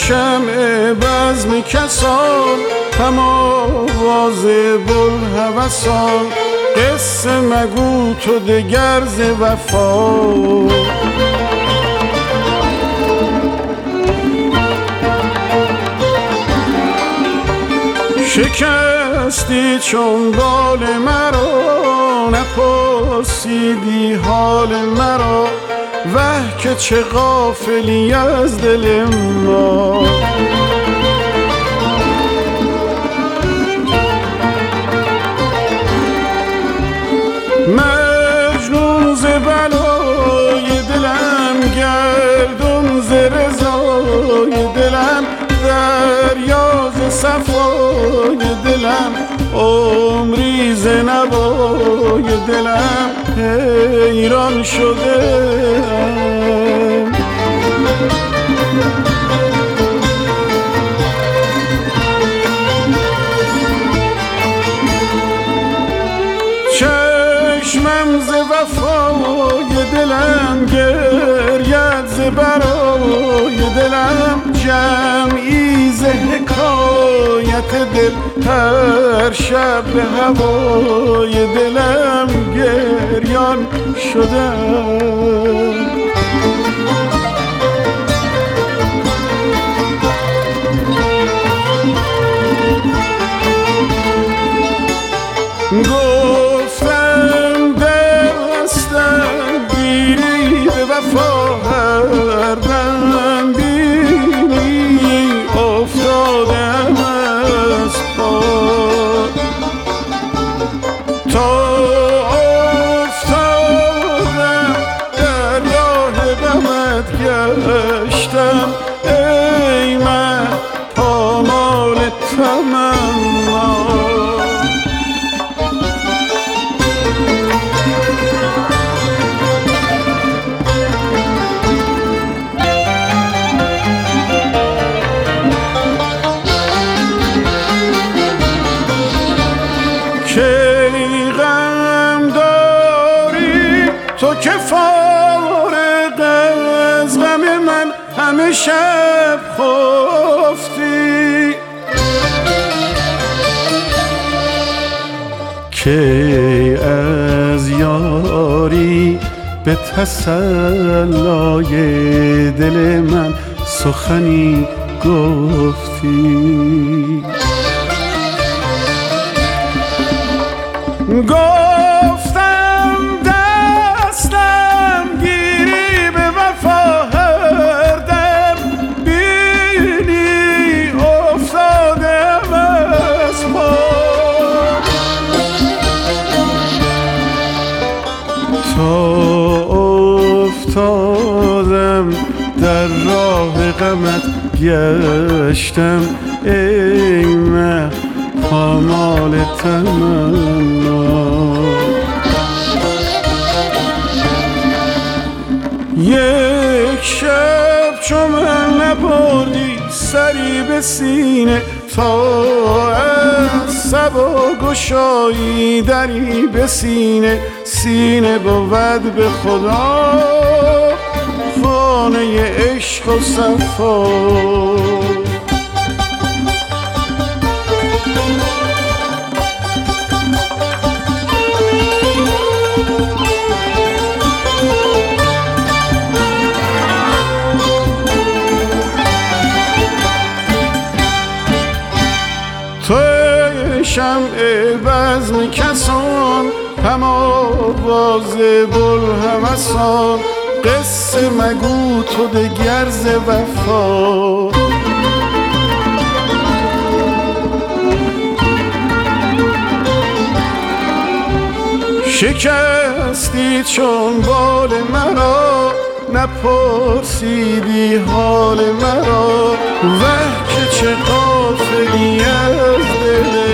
شمع بزم کسان، هم آواز بوالهوسان، قصه مگو تو دگر ز وفا. شکستی چون بال مرا، نپرسیدی حال مرا، وه که چه غافلی از دل ما. مجنون ز بلای دلم، گردون ز رضای دلم، دریا ز صفای دلم، عمری ز نوای دلم حیران شده‌ام. چشمم ز وفای دلم، گریت ز برای دلم، جمعی ز حکایت دل، هر شب به هوای دلم گریان شدم. گفتم دستم گیری به وفا، هر دم بینی افتادم از پا. تا افتادم در راه غمت گشتم، ای من پامال تمنا. کی غم داری تو که فارغ از غم من، همه شب خفتی. کی از یاری به تسلای دل من سخنی گفتی. گفتم دستم گیری به وفا، هر دم بینی افتادم از پا. تا افتادم در راه غمت گشتم، ای من پامال تمنا. یک شب چو من نبردی سری به سینه، تا از صبا گشایی دری به سینه. سینه بود به خدا خانه عشق و صفا. تو شمع بزم کسان، هم آواز بوالهوسان، قصه مگو تو دگر ز وفا. شکستی چون بال مرا، نپرسیدی حال مرا، وه که چه غافلی از دل